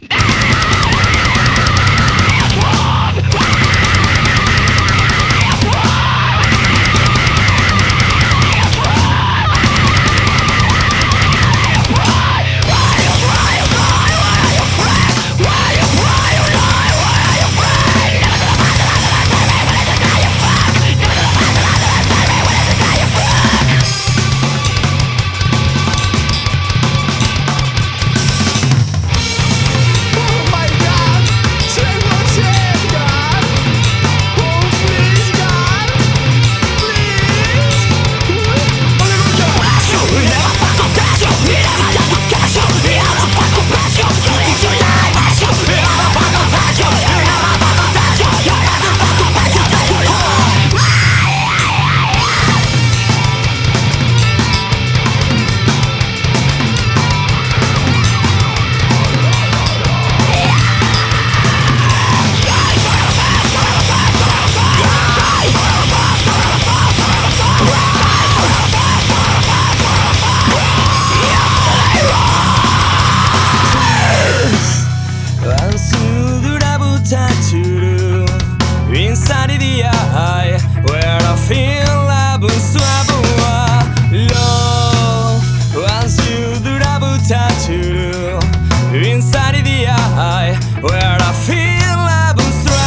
Tattoo inside the eye where I feel love and swabble love. Once you do love tattoo inside the eye where I feel love and swabble.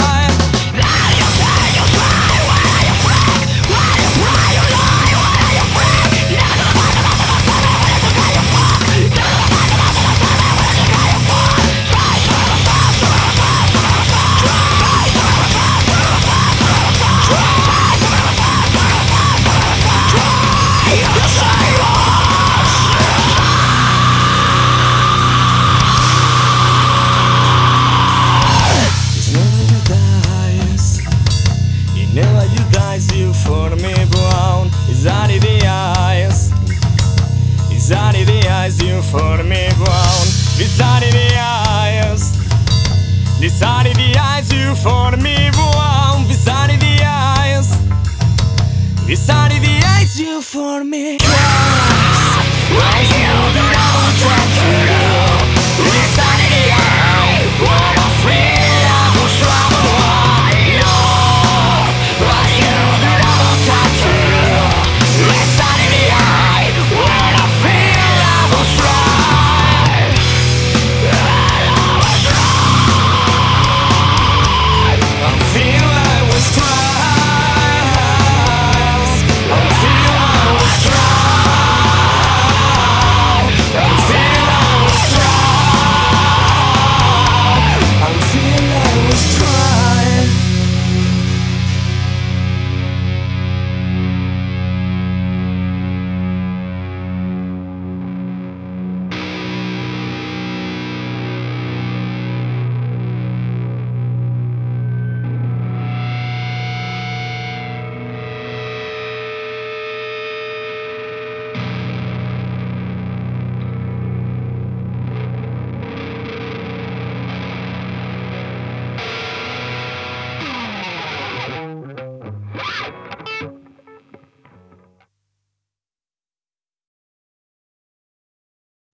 Never you dies, you for me brown. Is that the eyes? Is that the eyes, you for me brown? Is that the eyes? Is that the eyes, you for me brown? Is that the eyes? Is that the eyes, you for me brown? Why you do not